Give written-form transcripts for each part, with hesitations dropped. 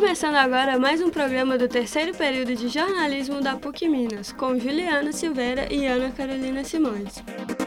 começando agora mais um programa do terceiro período de jornalismo da PUC Minas, com Juliana Silveira e Ana Carolina Simões.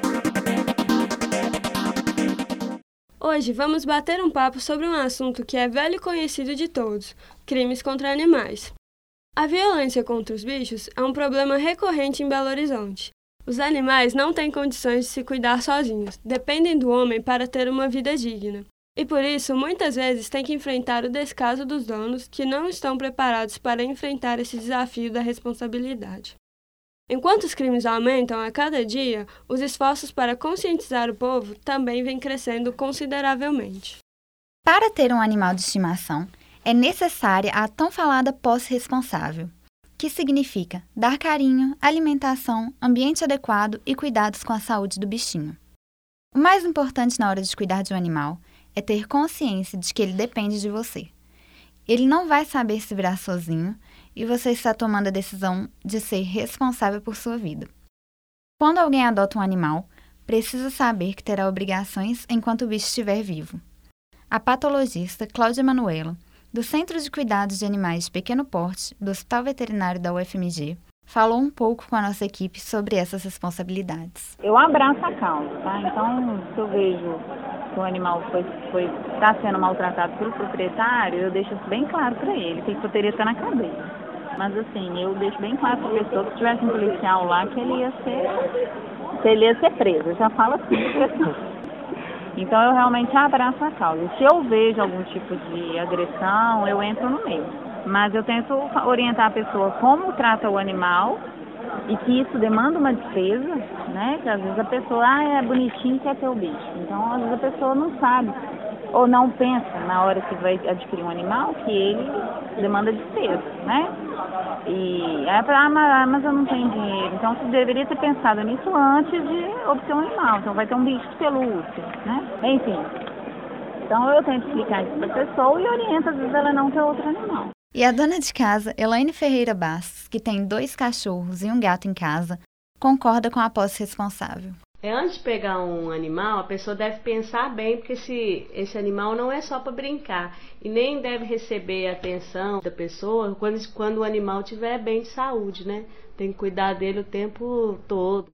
Hoje vamos bater um papo sobre um assunto que é velho e conhecido de todos: crimes contra animais. A violência contra os bichos é um problema recorrente em Belo Horizonte. Os animais não têm condições de se cuidar sozinhos, dependem do homem para ter uma vida digna. E por isso, muitas vezes, têm que enfrentar o descaso dos donos que não estão preparados para enfrentar esse desafio da responsabilidade. Enquanto os crimes aumentam a cada dia, os esforços para conscientizar o povo também vêm crescendo consideravelmente. Para ter um animal de estimação, é necessária a tão falada posse responsável, que significa dar carinho, alimentação, ambiente adequado e cuidados com a saúde do bichinho. O mais importante na hora de cuidar de um animal é ter consciência de que ele depende de você. Ele não vai saber se virar sozinho e você está tomando a decisão de ser responsável por sua vida. Quando alguém adota um animal, precisa saber que terá obrigações enquanto o bicho estiver vivo. A patologista Cláudia Manuela, do Centro de Cuidados de Animais de Pequeno Porte, do Hospital Veterinário da UFMG, falou um pouco com a nossa equipe sobre essas responsabilidades. Eu abraço a causa, tá? Então, se eu vejo que o animal está sendo maltratado pelo proprietário, eu deixo isso bem claro para ele, que ele poderia estar na cadeia. Mas assim, eu deixo bem claro para a pessoa que se tivesse um policial lá, que ele ia ser preso. Eu já falo assim para pessoa. Então eu realmente abraço a causa. Se eu vejo algum tipo de agressão, eu entro no meio. Mas eu tento orientar a pessoa como trata o animal e que isso demanda uma despesa, né? Que às vezes a pessoa, é bonitinho e quer ter o bicho. Então, às vezes a pessoa não sabe ou não pensa na hora que vai adquirir um animal que ele demanda despesa, né? E mas eu não tenho dinheiro. Então, você deveria ter pensado nisso antes de obter um animal. Então, vai ter um bicho de pelúcia, né? Enfim. Então, eu tento explicar isso para a pessoa e oriento, às vezes ela não quer outro animal. E a dona de casa, Elaine Ferreira Bastos, que tem 2 cachorros e um gato em casa, concorda com a posse responsável. Antes de pegar um animal, a pessoa deve pensar bem, porque esse animal não é só para brincar e nem deve receber a atenção da pessoa quando o animal estiver bem de saúde, né? Tem que cuidar dele o tempo todo.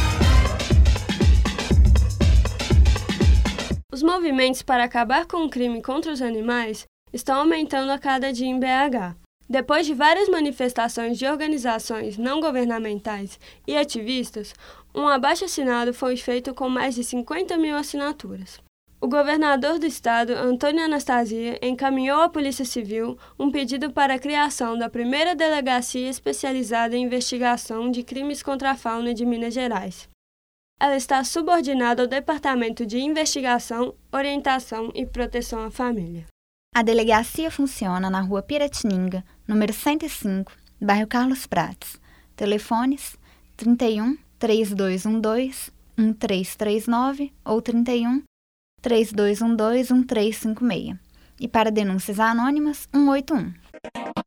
Os movimentos para acabar com o crime contra os animais estão aumentando a cada dia em BH. Depois de várias manifestações de organizações não governamentais e ativistas, um abaixo-assinado foi feito com mais de 50 mil assinaturas. O governador do estado, Antônio Anastasia, encaminhou à Polícia Civil um pedido para a criação da primeira delegacia especializada em investigação de crimes contra a fauna de Minas Gerais. Ela está subordinada ao Departamento de Investigação, Orientação e Proteção à Família. A delegacia funciona na Rua Piratininga, número 105, bairro Carlos Prates. Telefones 31 3212 1339 ou 31 3212 1356. E para denúncias anônimas, 181.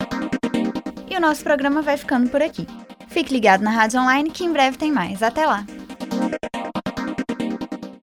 E o nosso programa vai ficando por aqui. Fique ligado na Rádio Online que em breve tem mais. Até lá!